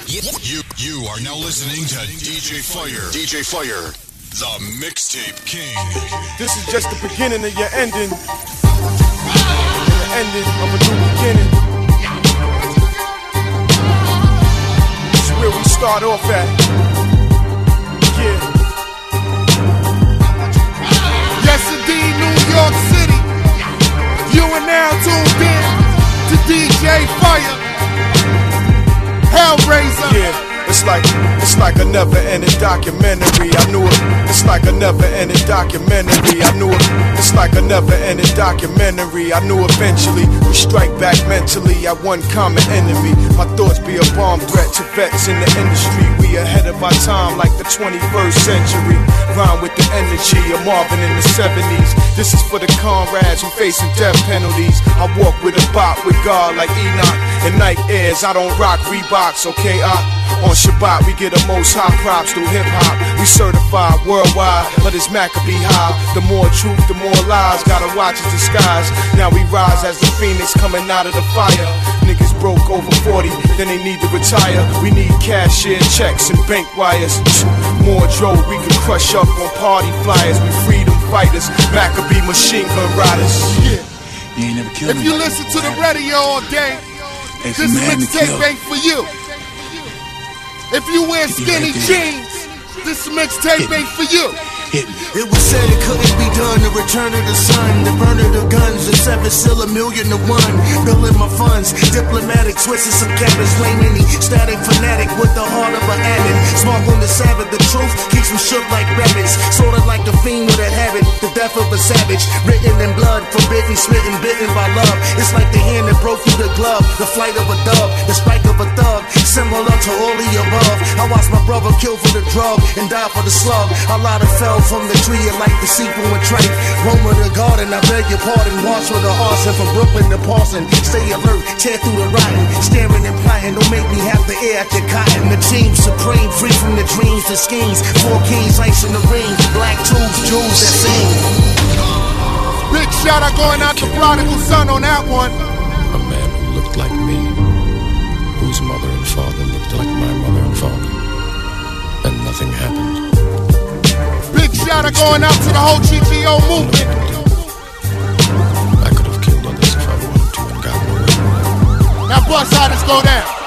You are now listening to DJ Fire. DJ Fire, the Mixtape King. This is just the beginning of your ending. The ending of a new beginning. This is where we start off at. Yeah. Yes, indeed, New York City. You are now tuned in to DJ Fire. Hellraiser. Yeah. It's like a never-ending documentary. I knew it. It's like a never-ending documentary. I knew it. It's like a never-ending documentary. I knew eventually we strike back mentally at one common enemy. My thoughts be a bomb threat to vets in the industry. We ahead of our time like the 21st century. Rhyme with the energy of Marvin in the 70s. This is for the comrades who facing death penalties. I walk with a bop with God like Enoch. And night airs, I don't rock Reeboks, okay? On Shabbat, we get the most high props through hip-hop. We certified worldwide, but it's Maccabee high. The more truth, the more lies. Gotta watch its disguise. Now we rise as the phoenix coming out of the fire. Niggas broke over 40, then they need to retire. We need cashier checks and bank wires. More dough we can crush up on party flyers. We freedom fighters, Maccabee machine gun riders. Yeah. If you listen to the radio all day, this mixtape ain't for you. If you wear skinny jeans, this mixtape ain't for you. It was said it couldn't be done, the return of the sun, the burn of the guns, the seven still $1 million to one. Building my funds, diplomatic, twisting some cabbage, lame any static fanatic with the heart of an addict. Smart on the Sabbath, the truth keeps them shook like rabbits. Sorta like a fiend with a habit, the death of a savage. Written in blood, forbidden, smitten, bitten by love. It's like the hand that broke through the glove, the flight of a dove, the strike of a thug, similar to all the above. I watched my brother kill for the drug and die for the slug. A lot of fell from the tree like the sequel and Drake. Roam the garden, I beg your pardon. Watch for the arson from Brooklyn to Parson. Stay alert, tear through the rotten. Staring and plotting, don't make me have the air at your cotton. The team supreme, free from the dreams, the schemes. 4 kings, ice in the ring. Black tubes, jewels that sing. Big shout out going out to Prodigal Son on that one. A man who looked like me, whose mother and father looked like my mother and father, and nothing happened. Big shout out going out to the whole GGO movement. I could have killed others if I wanted to and gotten away. Now bust how this go down.